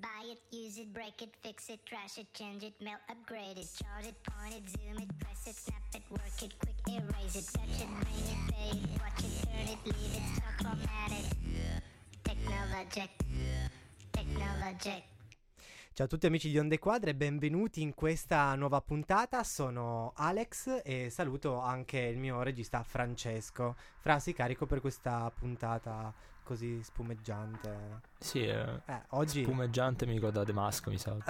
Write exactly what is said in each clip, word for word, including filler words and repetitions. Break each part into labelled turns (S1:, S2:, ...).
S1: Buy it, use it, break it, fix it, trash it, change it, melt, upgrade it, chart it, point it, zoom it, press it, snap it, work it, quick erase it, touch it, bring it, pay it, watch it, turn it, leave it, stop, format it. Technologic, Technologic.
S2: Ciao a tutti amici di Onde Quadre e benvenuti in questa nuova puntata. Sono Alex e saluto anche il mio regista Francesco. Fra, sei carico per questa puntata così spumeggiante?
S3: Sì, eh,
S2: eh, oggi...
S3: spumeggiante mi ricorda Damasco, mi sa.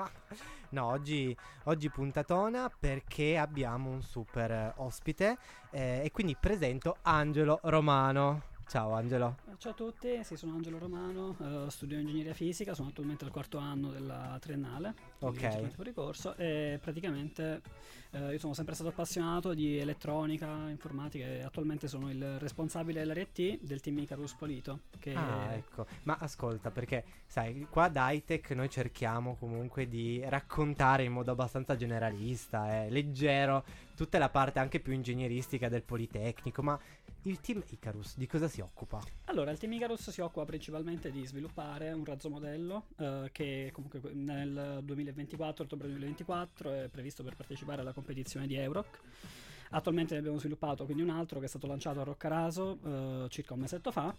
S2: No, oggi, oggi puntatona perché abbiamo un super ospite eh, e quindi presento Angelo Romano. Ciao Angelo.
S4: Ciao a tutti, sì, sono Angelo Romano, uh, studio ingegneria fisica, sono attualmente al quarto anno della triennale,
S2: ok,
S4: fuori corso, e praticamente uh, io sono sempre stato appassionato di elettronica, informatica e attualmente sono il responsabile dell'area T del team Icarus Polito. Che
S2: ah, ecco, ma ascolta, perché sai, qua da Hightech noi cerchiamo comunque di raccontare in modo abbastanza generalista, eh, leggero, tutta la parte anche più ingegneristica del Politecnico, ma il team Icarus di cosa si occupa?
S4: Allora, il team Icarus si occupa principalmente di sviluppare un razzo modello uh, che comunque nel duemilaventiquattro, ottobre duemilaventiquattro, è previsto per partecipare alla competizione di Euroc. Attualmente ne abbiamo sviluppato quindi un altro che è stato lanciato a Roccaraso uh, circa un mesetto fa.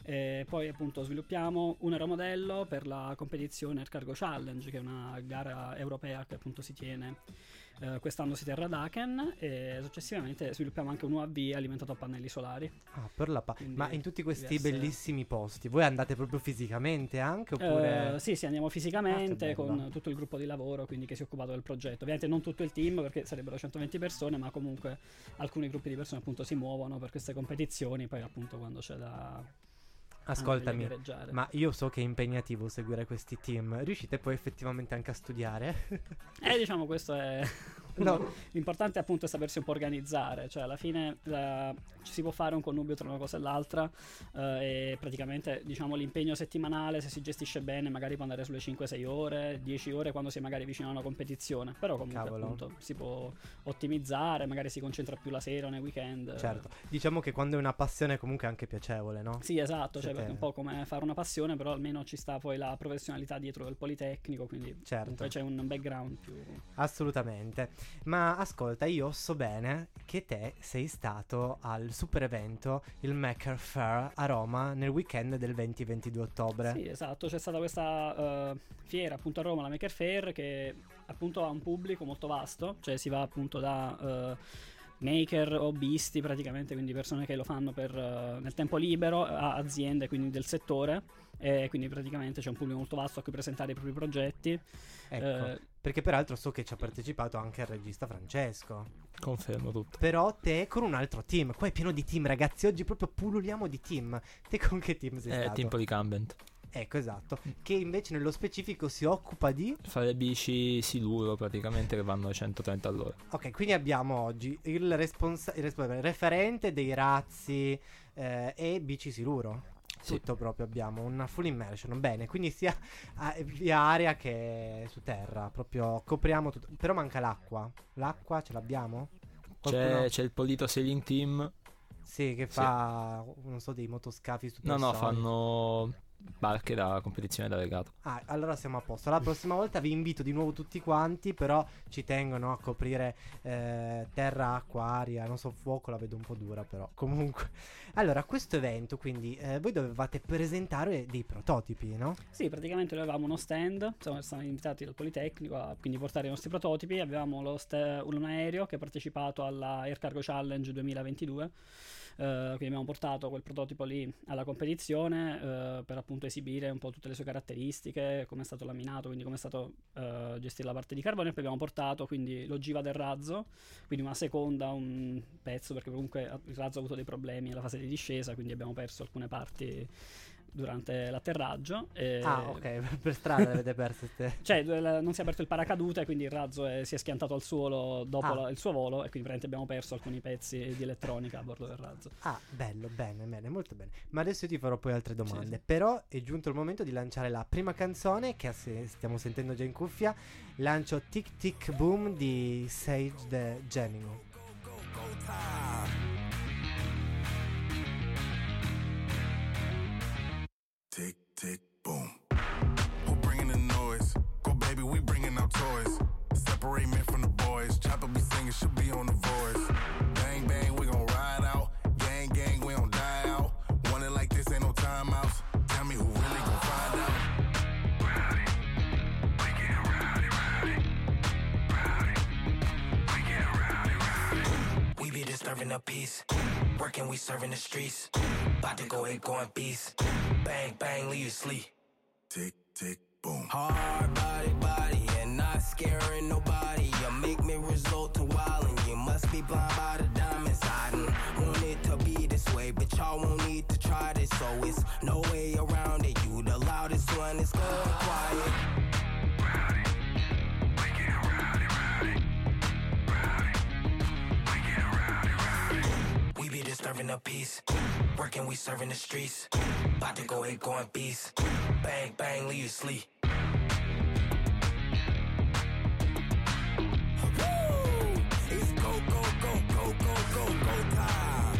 S4: E poi appunto sviluppiamo un aeromodello per la competizione Air Cargo Challenge, che è una gara europea che appunto si tiene uh, quest'anno si terrà ad Aachen, e successivamente sviluppiamo anche un U A V alimentato a pannelli solari.
S2: Ah, per la pa- ma in tutti questi
S4: diverse...
S2: bellissimi posti voi andate proprio fisicamente anche oppure?
S4: Uh, sì, sì, andiamo fisicamente
S2: ah,
S4: con tutto il gruppo di lavoro quindi che si è occupato del progetto. Ovviamente non tutto il team perché sarebbero centoventi persone, ma comunque alcuni gruppi di persone appunto si muovono per queste competizioni, poi appunto quando c'è da...
S2: Ascoltami, ma io so che è impegnativo seguire questi team. Riuscite poi effettivamente anche a studiare?
S4: Eh, diciamo, questo è...
S2: No.
S4: L'importante appunto è sapersi un po' organizzare. Cioè alla fine la... ci si può fare un connubio tra una cosa e l'altra, eh, e praticamente diciamo l'impegno settimanale, se si gestisce bene, magari può andare sulle cinque sei ore, dieci ore quando si è magari vicino a una competizione. Però comunque
S2: Cavolo.
S4: appunto si può ottimizzare, magari si concentra più la sera o nei weekend.
S2: Certo, diciamo che quando è una passione comunque è anche piacevole, no?
S4: Sì, esatto,
S2: Cioè,
S4: cioè perché è un po' come fare una passione, però almeno ci sta poi la professionalità dietro del Politecnico, quindi
S2: certo,
S4: c'è un background più...
S2: Assolutamente. Ma ascolta, io so bene che te sei stato al super evento, il Maker Faire a Roma nel weekend del venti ventidue ottobre.
S4: Sì, esatto, c'è stata questa uh, fiera appunto a Roma, la Maker Faire, che appunto ha un pubblico molto vasto, cioè si va appunto da... Uh, maker, hobbisti praticamente, quindi persone che lo fanno per uh, nel tempo libero, a aziende quindi del settore, e quindi praticamente c'è un pubblico molto vasto a cui presentare i propri progetti.
S2: Ecco,
S4: eh,
S2: perché peraltro so che ci ha partecipato anche il regista Francesco.
S3: Confermo tutto.
S2: Però te con un altro team, qua è pieno di team ragazzi, oggi proprio pululiamo di team. Te con che team sei
S3: È
S2: stato?
S3: il team Polycambent.
S2: Ecco, esatto, che invece nello specifico si occupa di
S3: fare bici siluro praticamente che vanno a centotrenta all'ora.
S2: Ok, quindi abbiamo oggi il, responsa- il responsabile referente dei razzi eh, e bici siluro.
S3: Sì.
S2: Tutto proprio, abbiamo una full immersion. Bene, quindi sia a- via aria che su terra, proprio copriamo tutto. Però manca l'acqua. L'acqua ce l'abbiamo?
S3: C'è, c'è il Polito Sailing Team.
S2: Sì, che fa sì. non so, dei motoscafi super.
S3: No, no, fanno barche da competizione da regato.
S2: Ah, allora siamo a posto. La prossima volta vi invito di nuovo tutti quanti, però ci tengono a coprire eh, terra, acqua, aria, non so, fuoco la vedo un po' dura, però comunque. Allora, questo evento, quindi eh, voi dovevate presentare dei prototipi, no?
S4: Sì, praticamente noi avevamo uno stand, siamo stati invitati dal Politecnico a quindi portare i nostri prototipi. Avevamo lo st- un aereo che ha partecipato alla Air Cargo Challenge duemilaventidue. Uh, quindi abbiamo portato quel prototipo lì alla competizione uh, per appunto esibire un po' tutte le sue caratteristiche, come è stato laminato, quindi come è stato uh, gestire la parte di carbonio. E poi abbiamo portato quindi l'ogiva del razzo, quindi una seconda, un pezzo, perché comunque il razzo ha avuto dei problemi nella fase di discesa, quindi abbiamo perso alcune parti durante l'atterraggio. E...
S2: Ah, ok, per strada le avete perse ste...
S4: Cioè non si è aperto il paracadute, quindi il razzo è, si è schiantato al suolo dopo
S2: ah.
S4: la, il suo volo, e quindi praticamente abbiamo perso alcuni pezzi di elettronica a bordo del razzo.
S2: Ah, bello, bene, bene, molto bene. Ma adesso io ti farò poi altre domande.
S4: Sì, sì.
S2: Però è giunto il momento di lanciare la prima canzone che stiamo sentendo già in cuffia. Lancio Tic Tic Boom di Sage the Gemino. Go, go, go, time.
S5: Tick, tick, boom. We're bringing the disturbing the peace. Working, we serving the streets. About to go ahead, going beast. Bang, bang, leave you sleep. Tick, tick, boom. Hard body, body, and not scaring nobody. You make me resort to wildin'. You must be blind by the diamonds. I didn't want it to be this way, but y'all won't need to try this. So it's no way around it. You the loudest one, it's going quiet. Rowdy, we get rowdy, rowdy. Rowdy, we get rowdy, rowdy. We be disturbing the peace. Working, we serving the streets. About to go ahead, going beast. Bang, bang, leave you sleep. Woo! It's go, go, go, go, go, go, go time.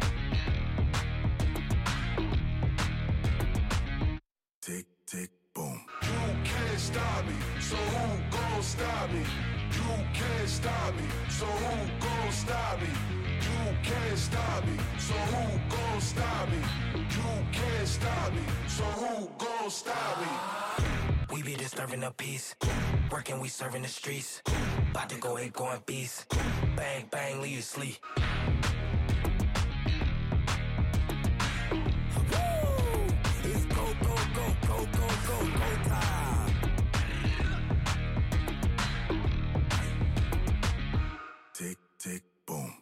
S5: Tick, tick, boom. You can't stop me, so who gon' stop me? You can't stop me, so who gon' stop me? You can't stop me, so who gon' stop me? You can't stop me, so who gon' stop me? We be disturbing the peace. Working, we serving the streets. About to go ahead, going beast. Bang, bang, leave you sleep. Woo! It's go, go, go, go, go, go, go time. Tick, tick, boom.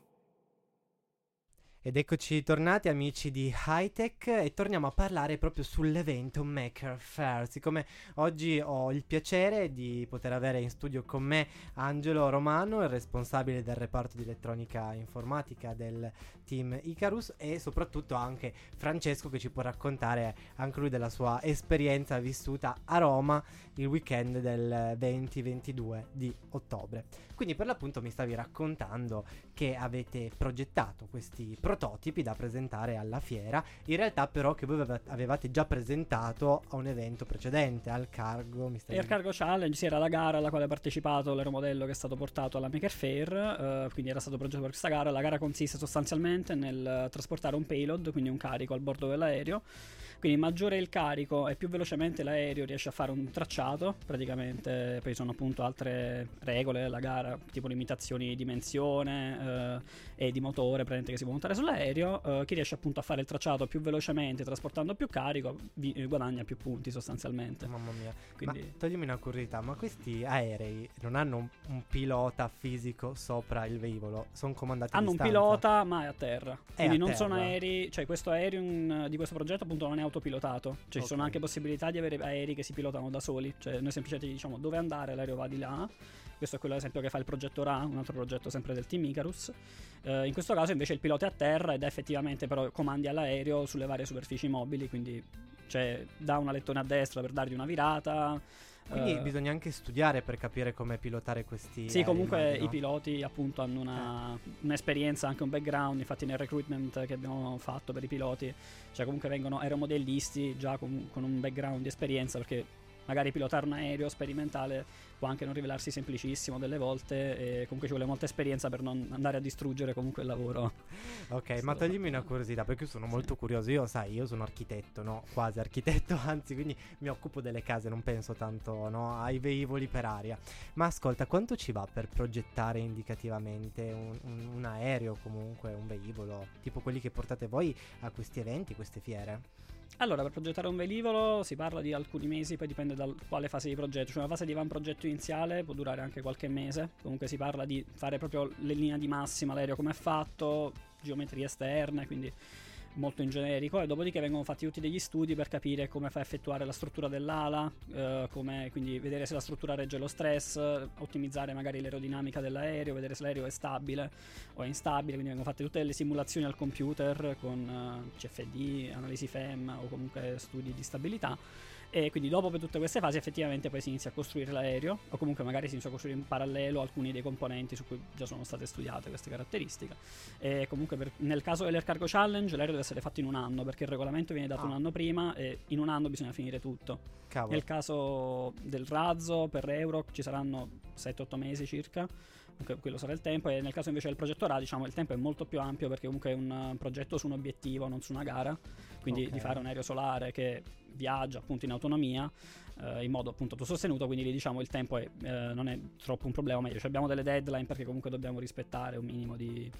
S2: Ed eccoci tornati amici di Hightech e torniamo a parlare proprio sull'evento Maker Faire. Siccome oggi ho il piacere di poter avere in studio con me Angelo Romano, il responsabile del reparto di elettronica informatica del team Icarus, e soprattutto anche Francesco che ci può raccontare anche lui della sua esperienza vissuta a Roma il weekend del venti ventidue di ottobre. Quindi per l'appunto mi stavi raccontando che avete progettato questi prototipi da presentare alla fiera, in realtà però che voi avevate già presentato a un evento precedente, al Cargo. Mi stai
S4: Air Cargo Challenge, sì, era la gara alla quale ha partecipato l'aeromodello che è stato portato alla Maker Faire, uh, quindi era stato progettato per questa gara. La gara consiste sostanzialmente nel trasportare un payload, quindi un carico al bordo dell'aereo. Quindi maggiore il carico e più velocemente l'aereo riesce a fare un tracciato, praticamente. Poi sono appunto altre regole della gara, tipo limitazioni di dimensione eh, e di motore che si può montare sull'aereo. Eh, chi riesce appunto a fare il tracciato più velocemente trasportando più carico vi, eh, guadagna più punti sostanzialmente.
S2: Mamma mia.
S4: Quindi...
S2: Ma toglimi una curiosità, ma questi aerei non hanno un, un pilota fisico sopra il velivolo? Sono comandati
S4: hanno
S2: a
S4: un
S2: distanza?
S4: pilota ma è a terra,
S2: È
S4: quindi
S2: a
S4: non
S2: terra.
S4: sono aerei, cioè questo aereo in, di questo progetto appunto non è autopilotato, cioè
S2: Okay.
S4: ci sono anche possibilità di avere aerei che si pilotano da soli, cioè noi semplicemente diciamo dove andare, l'aereo va di là. Questo è quello ad esempio che fa il progetto Ra, un altro progetto sempre del team Icarus. Eh, in questo caso invece il pilota è a terra ed è effettivamente però comandi all'aereo sulle varie superfici mobili, quindi cioè dà un alettone a destra per dargli una virata.
S2: Quindi
S4: eh,
S2: bisogna anche studiare per capire come pilotare questi
S4: Sì,
S2: aerei,
S4: comunque
S2: immagino.
S4: i piloti appunto hanno una,
S2: Eh.
S4: un'esperienza, anche un background. Infatti nel recruitment che abbiamo fatto per i piloti, cioè comunque vengono aeromodellisti già con, con un background di esperienza, perché magari pilotare un aereo sperimentale può anche non rivelarsi semplicissimo delle volte, e comunque ci vuole molta esperienza per non andare a distruggere comunque il lavoro.
S2: Ok, ma toglimi una curiosità, perché io sono molto curioso. Io, sai, io sono architetto, no? Quasi architetto, anzi, quindi mi occupo delle case, non penso tanto, no, ai velivoli per aria. Ma ascolta, quanto ci va per progettare indicativamente un, un, un aereo, comunque un velivolo, tipo quelli che portate voi a questi eventi, queste fiere?
S4: Allora, per progettare un velivolo si parla di alcuni mesi, poi dipende da quale fase di progetto. Cioè una fase di van progetto iniziale può durare anche qualche mese. Comunque si parla di fare proprio le linee di massima, l'aereo come è fatto, geometrie esterne, quindi molto in generico, e dopodiché vengono fatti tutti degli studi per capire come fa a effettuare la struttura dell'ala, eh, come, quindi vedere se la struttura regge lo stress, ottimizzare magari l'aerodinamica dell'aereo, vedere se l'aereo è stabile o è instabile. Quindi vengono fatte tutte le simulazioni al computer con uh, C F D, analisi F E M o comunque studi di stabilità. E quindi dopo per tutte queste fasi effettivamente poi si inizia a costruire l'aereo, o comunque magari si inizia a costruire in parallelo alcuni dei componenti su cui già sono state studiate queste caratteristiche. E comunque per, nel caso dell'Air Cargo Challenge l'aereo deve essere fatto in un anno, perché il regolamento viene dato
S2: Ah.
S4: un anno prima e in un anno bisogna finire tutto.
S2: Cavolo.
S4: Nel caso del razzo per Euro ci saranno sette otto mesi circa, comunque quello sarà il tempo, e nel caso invece del progetto Ra, diciamo, il tempo è molto più ampio, perché comunque è un uh, progetto su un obiettivo, non su una gara, quindi
S2: Ok.
S4: di fare un aereo solare che viaggia appunto in autonomia uh, in modo appunto autosostenuto, quindi lì diciamo il tempo è, uh, non è troppo un problema, meglio, cioè abbiamo delle deadline perché comunque dobbiamo rispettare un minimo di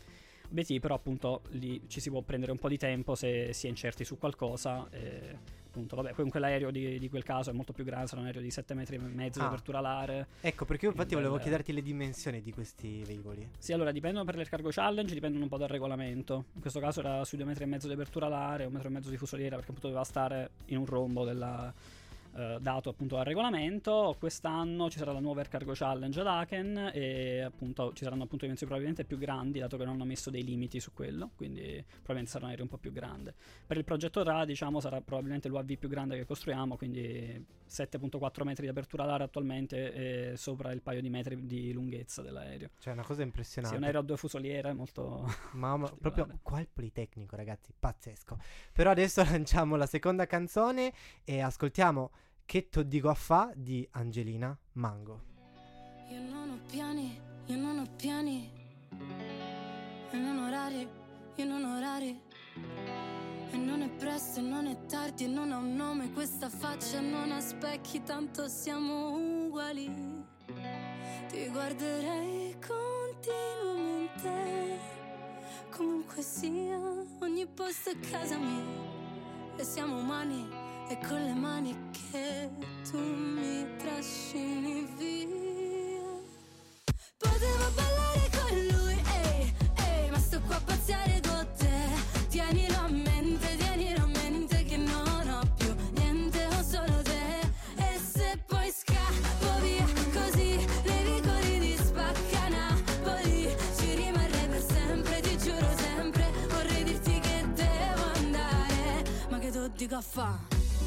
S4: obiettivi, però appunto lì ci si può prendere un po' di tempo se si è incerti su qualcosa. E, appunto, vabbè, comunque l'aereo di, di quel caso è molto più grande, sarà un aereo di sette metri e mezzo
S2: Ah.
S4: di apertura alare.
S2: Ecco, perché io infatti
S4: Quindi
S2: volevo
S4: bel-
S2: chiederti le dimensioni di questi velivoli.
S4: Sì, allora dipendono per l'Air Cargo Challenge, dipendono un po' dal regolamento. In questo caso era sui due metri e mezzo di apertura alare, un metro e mezzo di fusoliera, perché appunto doveva stare in un rombo della, eh, dato appunto dal regolamento. Quest'anno ci sarà la nuova Air Cargo Challenge ad Aachen e appunto ci saranno appunto dimensioni probabilmente più grandi, dato che non hanno messo dei limiti su quello, quindi probabilmente sarà un aereo un po' più grande. Per il progetto Ra, diciamo, sarà probabilmente l'U A V più grande che costruiamo, quindi sette virgola quattro metri di apertura alare attualmente e sopra il paio di metri di lunghezza dell'aereo.
S2: Cioè, una cosa
S4: Sì,
S2: impressionante.
S4: un aereo a due fusoliere molto...
S2: Mamma,
S4: particolare.
S2: proprio qua il Politecnico, ragazzi, pazzesco. Però adesso lanciamo la seconda canzone e ascoltiamo Che to dico a fa di Angelina Mango.
S6: Io non ho piani, io non ho piani. E non orari, io non ho orari. E non è presto e non è tardi e non ha un nome. Questa faccia non ha specchi, tanto siamo uguali. Ti guarderei continuamente. Comunque sia, ogni posto è casa mia. E siamo umani e con le mani che tu mi trascini via. Potevo ballare con lui, ehi, ehi, ma sto qua a pazziare con te. Tienilo a mente, tienilo a mente che non ho più niente, ho solo te. E se poi scappo via così, nei vicoli di Spacca Napoli, ci rimarrei per sempre, ti giuro sempre. Vorrei dirti che devo andare, ma che tu dico a fa'?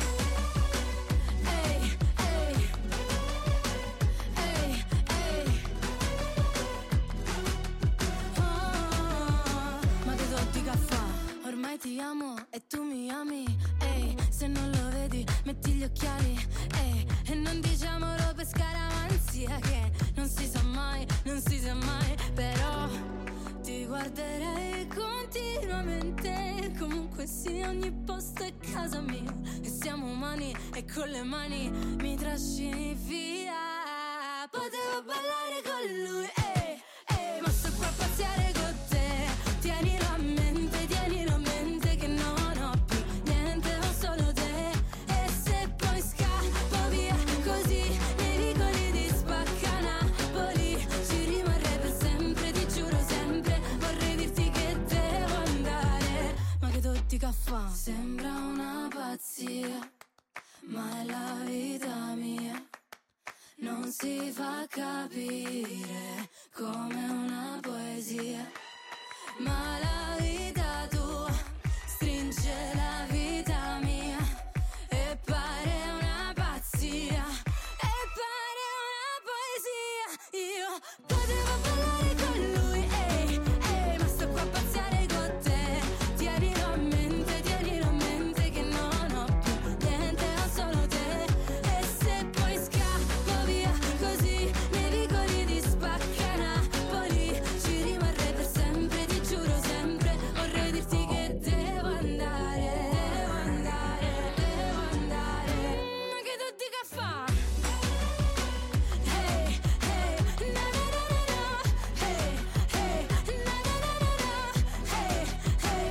S6: Ehi, ehi, ehi, ehi. Oh, ma che tu dico a fa'? Ormai ti amo e tu mi ami, ehi, se non lo vedi metti gli occhiali, ehi, e non diciamolo per scaramanzia che non si sa mai, non si sa mai, però ti guarderei continuamente, comunque sia ogni posto è casa mia, e siamo umani e con le mani mi trascini via. Potevo ballare con lui, ehi, ehi, ma sto qua a pazziare con te. Tienilo a mente, tienilo a mente che non ho più niente, ho solo te. E se poi scappo via così, nei vicoli di Spacca Napoli, ci rimarrei per sempre, ti giuro sempre. Vorrei dirti che devo andare, ma che tu dica fa'? Sembra una pazzia, ma è la vita mia. Non si fa capire come una poesia, ma la vita tua stringe la vita mia e pare una pazzia, e pare una poesia. Io potevo ballare con lui, ehi, ehi, ma sto qua a pazziare con te. Tienilo a mente, tienilo a mente che non ho più niente, ho solo te. E se poi scappo via così, nei vicoli di Spacca Napoli, ci rimarrei per sempre, ti giuro sempre. Vorrei dirti che devo andare, devo andare, devo andare, ma che tu dica fa'? Hey, hey, na na na na na, hey, hey, na na na na na, hey, hey,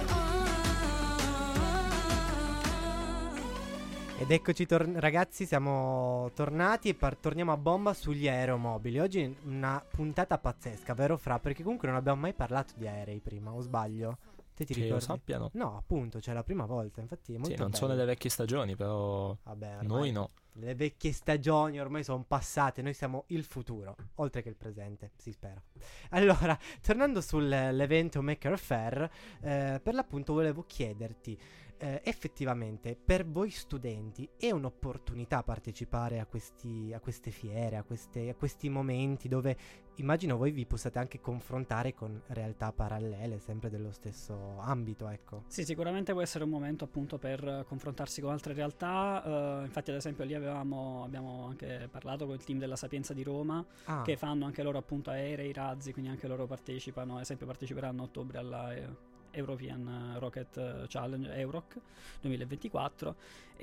S6: oh.
S2: Ed eccoci tor- ragazzi, siamo tornati e par- torniamo a bomba sugli aeromobili. Oggi è una puntata pazzesca, vero Fra? Perché comunque non abbiamo mai parlato di aerei prima, o sbaglio? Te ti
S3: Che io
S2: ricordi?
S3: sappiano.
S2: No, appunto, c'è la prima volta, infatti è molto
S3: Sì, non
S2: bello.
S3: sono le vecchie stagioni, però
S2: Vabbè, ormai
S3: noi no.
S2: le vecchie stagioni ormai sono passate, noi siamo il futuro, oltre che il presente, si spera. Allora, tornando sull'evento Maker Faire, eh, per l'appunto volevo chiederti, eh, effettivamente per voi studenti è un'opportunità partecipare a questi, a queste fiere, a, queste, a questi momenti dove immagino voi vi possiate anche confrontare con realtà parallele, sempre dello stesso ambito, ecco.
S4: Sì, sicuramente può essere un momento appunto per eh, confrontarsi con altre realtà. eh, infatti ad esempio lì avevamo, abbiamo anche parlato con il team della Sapienza di Roma,
S2: Ah,
S4: che fanno anche loro appunto aerei, razzi, quindi anche loro partecipano, ad esempio parteciperanno a ottobre alla eh, European Rocket Challenge, EUROC duemilaventiquattro,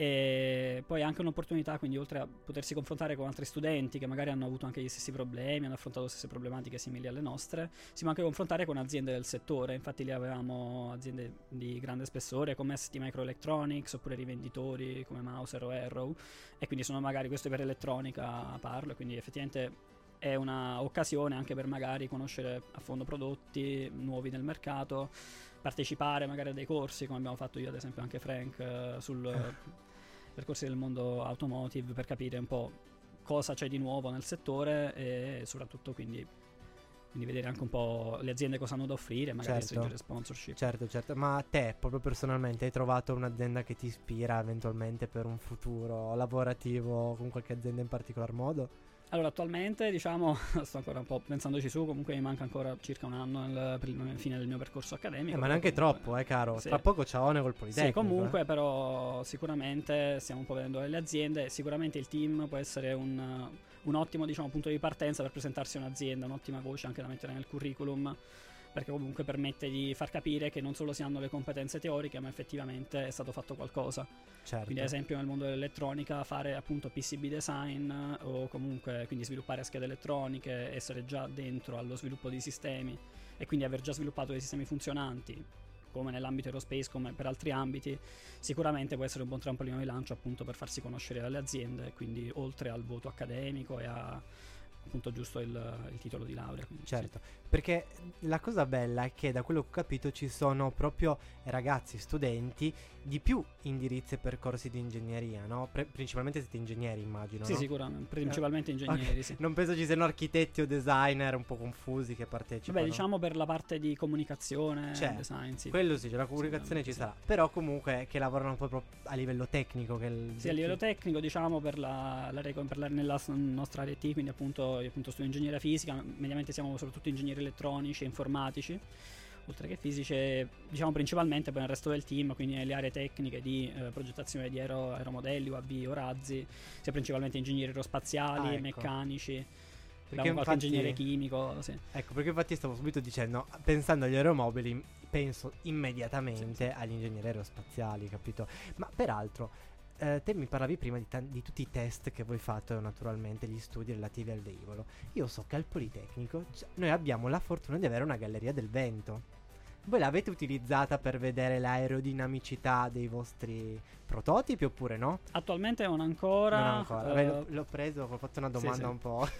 S4: e poi anche un'opportunità, quindi oltre a potersi confrontare con altri studenti che magari hanno avuto anche gli stessi problemi, hanno affrontato le stesse problematiche simili alle nostre, si può anche confrontare con aziende del settore. Infatti lì avevamo aziende di grande spessore come S T Microelectronics, oppure rivenditori come Mouser o Arrow, e quindi sono magari, questo per elettronica parlo, quindi effettivamente è una occasione anche per magari conoscere a fondo prodotti nuovi nel mercato, partecipare magari a dei corsi come abbiamo fatto io ad esempio anche Frank eh, sul eh, percorsi del mondo automotive, per capire un po' cosa c'è di nuovo nel settore e soprattutto quindi, quindi vedere anche un po' le aziende cosa hanno da offrire, magari
S2: Certo.
S4: stringere sponsorship.
S2: Certo, certo. Ma te, proprio personalmente, hai trovato un'azienda che ti ispira eventualmente per un futuro lavorativo con qualche azienda in particolar modo?
S4: Allora, attualmente, diciamo, sto ancora un po' pensandoci su, comunque mi manca ancora circa un anno nel, per il fine del mio percorso accademico.
S2: Eh, ma neanche
S4: comunque-
S2: troppo, eh, caro.
S4: Sì.
S2: Tra poco ciaone col Politecnico.
S4: Sì, comunque, però sicuramente stiamo un po' vedendo le aziende, sicuramente il team può essere un, un ottimo, diciamo, punto di partenza per presentarsi a un'azienda, un'ottima voce anche da mettere nel curriculum, perché comunque permette di far capire che non solo si hanno le competenze teoriche, ma effettivamente è stato fatto qualcosa.
S2: Certo.
S4: Quindi ad esempio nel mondo dell'elettronica fare appunto P C B design eh, o comunque quindi sviluppare schede elettroniche, essere già dentro allo sviluppo di sistemi e quindi aver già sviluppato dei sistemi funzionanti come nell'ambito aerospace, come per altri ambiti, sicuramente può essere un buon trampolino di lancio appunto per farsi conoscere dalle aziende, quindi oltre al voto accademico e a appunto giusto il, il titolo di laurea. Quindi,
S2: Certo, perché la cosa bella è che da quello che ho capito ci sono proprio ragazzi, studenti di più indirizzi e percorsi di ingegneria, no? Pre- principalmente siete ingegneri, immagino,
S4: Sì,
S2: no?
S4: sì, sicuramente, principalmente ingegneri,
S2: Ok.
S4: sì.
S2: Non penso ci siano architetti o designer un po' confusi che partecipano.
S4: Vabbè, diciamo per la parte di comunicazione,
S2: C'è.
S4: design, sì.
S2: Quello sì, cioè la comunicazione ci
S4: Sicuramente
S2: sarà. Però comunque che lavorano proprio a livello tecnico. Che il-
S4: Sì, a livello tecnico, diciamo, per la, l'area, per la, nella s- nostra area T, quindi appunto io appunto studio ingegneria fisica, mediamente siamo soprattutto ingegneri elettronici e informatici, oltre che fisici, e, diciamo principalmente poi nel resto del team, quindi nelle aree tecniche di eh, progettazione di aero, aeromodelli, U A V o razzi, sia principalmente ingegneri aerospaziali,
S2: Ah, ecco.
S4: meccanici,
S2: Perché
S4: abbiamo qualche
S2: infatti-
S4: ingegnere chimico, sì.
S2: Ecco, perché infatti stavo subito dicendo, pensando agli aeromobili, penso immediatamente agli ingegneri aerospaziali, capito? Ma peraltro, eh, te mi parlavi prima di, tan- di tutti i test che voi fate, naturalmente, gli studi relativi al velivolo. Io so che al Politecnico c- noi abbiamo la fortuna di avere una galleria del vento. Voi l'avete utilizzata per vedere l'aerodinamicità dei vostri prototipi oppure no?
S4: Attualmente non ancora.
S2: Non ancora.
S4: eh,
S2: Vabbè, l'ho, l'ho preso, ho fatto una
S4: sì,
S2: domanda
S4: sì.
S2: un po'.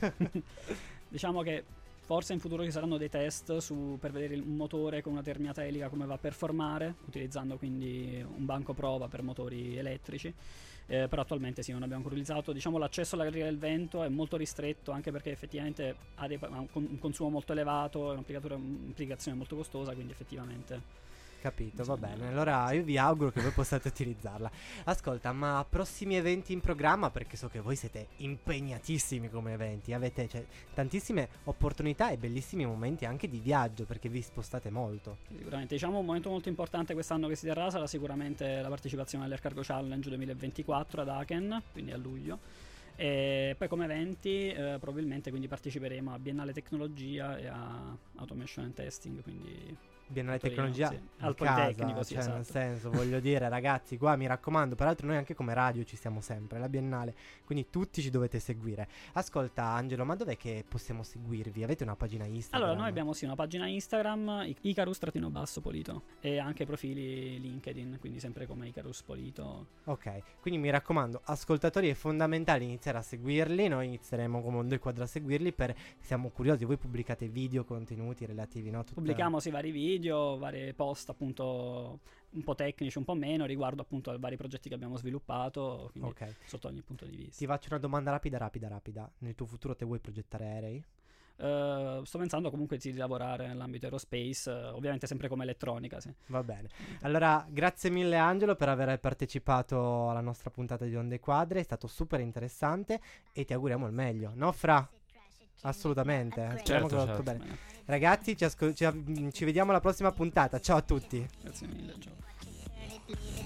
S4: Diciamo che forse in futuro ci saranno dei test su, per vedere il- un motore con una terminata elica come va a performare, utilizzando quindi un banco prova per motori elettrici. Eh, però attualmente sì, non abbiamo ancora utilizzato. Diciamo l'accesso alla galleria del vento è molto ristretto, anche perché effettivamente ha, dei, ha un, con- un consumo molto elevato, è un'applicatura- un'applicazione molto costosa, quindi effettivamente
S2: Capito, va
S4: Bisogna-
S2: bene. Allora io vi auguro che voi possiate utilizzarla. Ascolta, ma prossimi eventi in programma? Perché so che voi siete impegnatissimi come eventi. Avete cioè, tantissime opportunità e bellissimi momenti anche di viaggio, perché vi spostate molto.
S4: sicuramente. Diciamo un momento molto importante quest'anno che si terrà sarà sicuramente la partecipazione all'Air Cargo Challenge duemilaventiquattro ad Aachen, quindi a luglio. E poi come eventi eh, probabilmente quindi parteciperemo a Biennale Tecnologia e a Automation and Testing, quindi
S2: Biennale
S4: Torino,
S2: Tecnologia
S4: sì.
S2: a
S4: Al
S2: casa,
S4: Politecnico, sì,
S2: cioè nel
S4: esatto.
S2: senso, voglio dire, ragazzi, qua mi raccomando, peraltro noi anche come radio ci stiamo sempre, la Biennale, quindi tutti ci dovete seguire. Ascolta Angelo, ma dov'è che possiamo seguirvi? Avete una pagina Instagram?
S4: allora noi abbiamo sì una pagina Instagram I- Icarus-basso Polito e anche profili LinkedIn, quindi sempre come Icarus Polito.
S2: Ok, quindi mi raccomando, ascoltatori, è fondamentale iniziare a seguirli. Noi inizieremo come Mondo e Quadro a seguirli, per siamo curiosi. Voi pubblicate video, contenuti relativi, no? Tutta-
S4: Pubblichiamo sì vari video, vari post appunto un po' tecnici, un po' meno, riguardo appunto ai vari progetti che abbiamo sviluppato, quindi
S2: Ok,
S4: sotto ogni punto di vista.
S2: ti faccio una domanda rapida, rapida, rapida. Nel tuo futuro te vuoi progettare aerei?
S4: Eh, sto pensando comunque sì, di lavorare nell'ambito aerospace, eh, ovviamente sempre come elettronica, sì.
S2: Va bene. Allora, grazie mille Angelo per aver partecipato alla nostra puntata di Onde Quadre, è stato super interessante e ti auguriamo il meglio, no Fra? Assolutamente, eh. Speriamo che
S3: Certo,
S2: vada tutto
S3: certo.
S2: bene.
S4: Bene,
S2: Ragazzi, ci, ascol- ci, ci vediamo alla prossima puntata, ciao a tutti.
S4: grazie mille, ciao.
S1: Turn it, leave